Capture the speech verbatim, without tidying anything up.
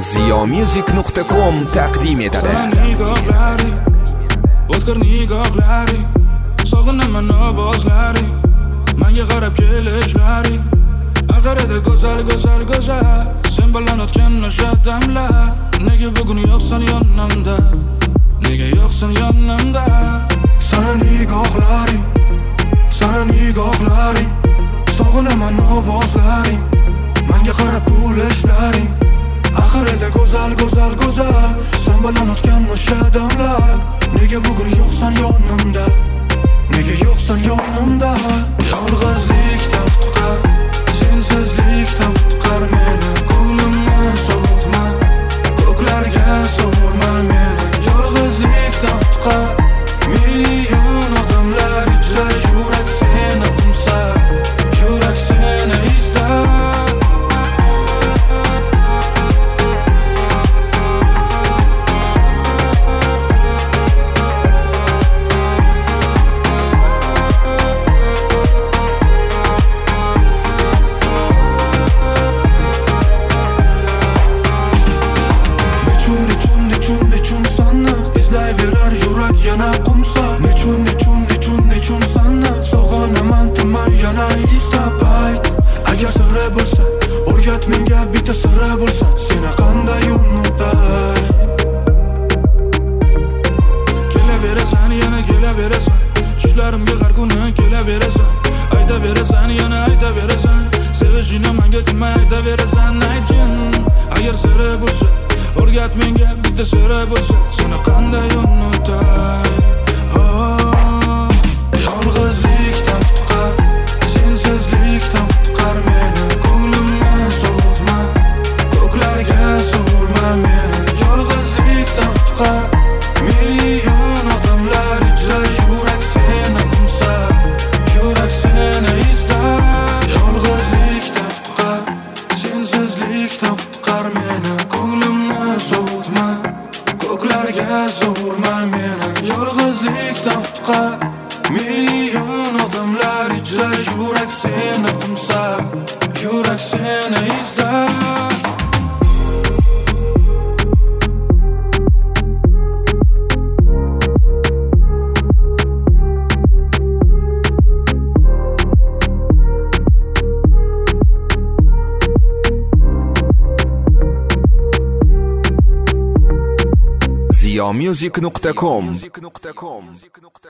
ziyomusic nuqta com taqdim etadi. Nigohlaring, o'tkir nigohlaring, sog'inaman ovozlaring, menga qarab kelishlaring. Ag'arida go'zal, go'zal, go'zal, sen bilan o'tgan o'sha damlar. Nega bugun yo'qsan yonimda? Nega yo'qsan yonimda? Sana nigohlaring, sana nigohlaring, sog'inaman ovozlaring, menga qarab kulishlaring. Axirida go'zal, go'zal, go'zal, sen bilan o'tgan o'sha damlar. Nega bugun yo'qsan yonimda? Nega yo'qsan yonimda? Yolg'izlikdan qutqar, sensizlikdan qutqar meni. Ko'nglimni sovutma, ko'klarga sovurma meni. Yolg'izlikdan qutqar, million odamlar ichra yurak seni qumsa, yurak seni izlar. Yana qumsa, nechun, nechun, nechun, nechun sanni sog'inaman tinmay yana istab ayt. Agar sirra bo'lsa, o'rgat menga bitta sirra bo'lsa, seni qanday unutay. Kelaverasan, yana kelaverasan, tushlarimga har kuni kelaverasan. Aytaverasan, yana aytaverasan, sevishingni menga tinmay aytaverasan. Aytgin, agar sirra bo'lsa, o'rgat menga bitta sirra bo'lsa, seni qanday unutay. Yolg'izlikdan qutqar, sensizlikdan qutqar meni. Ko'nglimni sovutma, ko'klarga sovurma meni. Yolg'izlikdan qutqar, million odamlar ichra yurak seni qumsa, yurak seni izlar. Yolg'izlikdan qutqar, sensizlikdan qutqar meni. Ko'nglimni sovutma, ko'klarga sovurma meni. Yolg'izlikdan qutqar, million odamlar ichra yurak seni qumsa, yurak seni izlar. ziyomusic nuqta com